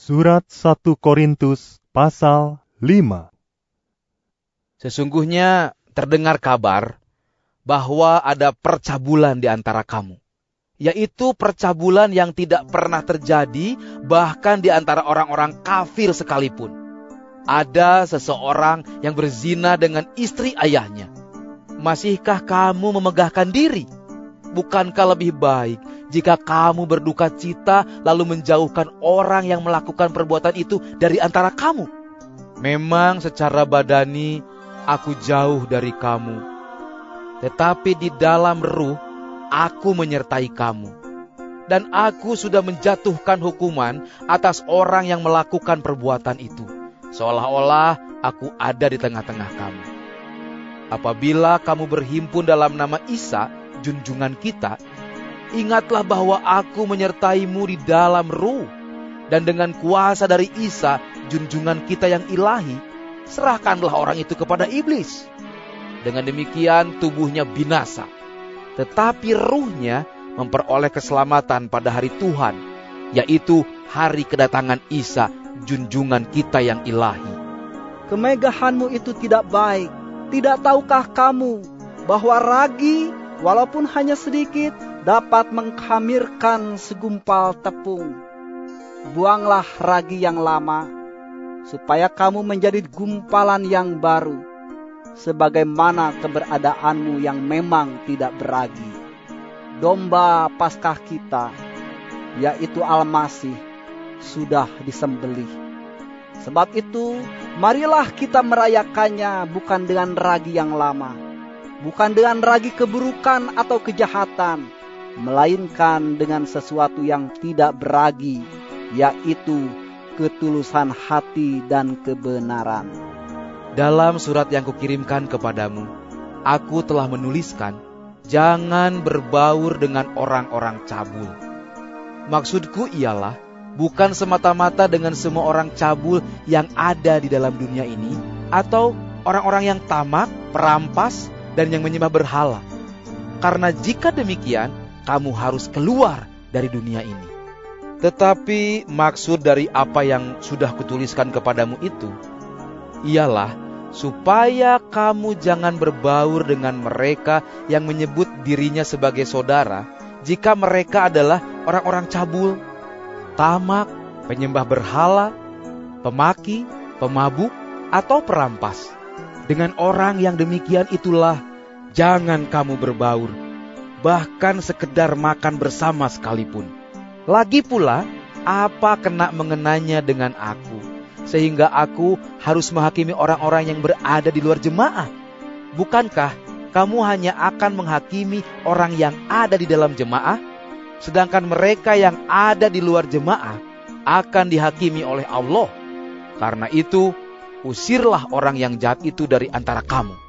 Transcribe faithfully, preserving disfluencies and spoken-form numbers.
Surat satu Korintus pasal lima. Sesungguhnya terdengar kabar bahwa ada percabulan di antara kamu, yaitu percabulan yang tidak pernah terjadi bahkan di antara orang-orang kafir sekalipun. Ada seseorang yang berzina dengan istri ayahnya. Masihkah kamu memegahkan diri? Bukankah lebih baik jika kamu berduka cita lalu menjauhkan orang yang melakukan perbuatan itu dari antara kamu? Memang secara badani aku jauh dari kamu, tetapi di dalam ruh aku menyertai kamu. Dan aku sudah menjatuhkan hukuman atas orang yang melakukan perbuatan itu, seolah-olah aku ada di tengah-tengah kamu. Apabila kamu berhimpun dalam nama Isa, junjungan kita, ingatlah bahwa aku menyertaimu di dalam ruh, dan dengan kuasa dari Isa, junjungan kita yang ilahi, serahkanlah orang itu kepada iblis. Dengan demikian tubuhnya binasa, tetapi ruhnya memperoleh keselamatan pada hari Tuhan, yaitu hari kedatangan Isa, junjungan kita yang ilahi. Kemegahanmu itu tidak baik. Tidak tahukah kamu bahwa ragi, walaupun hanya sedikit, dapat mengkhamirkan segumpal tepung? Buanglah ragi yang lama, supaya kamu menjadi gumpalan yang baru, sebagaimana keberadaanmu yang memang tidak beragi. Domba Paskah kita, yaitu Al-Masih, sudah disembelih. Sebab itu, marilah kita merayakannya bukan dengan ragi yang lama, bukan dengan ragi keburukan atau kejahatan, melainkan dengan sesuatu yang tidak beragi, yaitu ketulusan hati dan kebenaran. Dalam surat yang kukirimkan kepadamu, aku telah menuliskan, jangan berbaur dengan orang-orang cabul. Maksudku ialah, bukan semata-mata dengan semua orang cabul yang ada di dalam dunia ini, atau orang-orang yang tamak, perampas, dan yang menyembah berhala. Karena jika demikian, kamu harus keluar dari dunia ini. Tetapi maksud dari apa yang sudah kutuliskan kepadamu itu, ialah supaya kamu jangan berbaur dengan mereka yang menyebut dirinya sebagai saudara, jika mereka adalah orang-orang cabul, tamak, penyembah berhala, pemaki, pemabuk, atau perampas. Dengan orang yang demikian itulah jangan kamu berbaur, bahkan sekedar makan bersama sekalipun. Lagi pula, apa kena mengenanya dengan aku, sehingga aku harus menghakimi orang-orang yang berada di luar jemaah? Bukankah kamu hanya akan menghakimi orang yang ada di dalam jemaah? Sedangkan mereka yang ada di luar jemaah akan dihakimi oleh Allah. Karena itu, usirlah orang yang jahat itu dari antara kamu.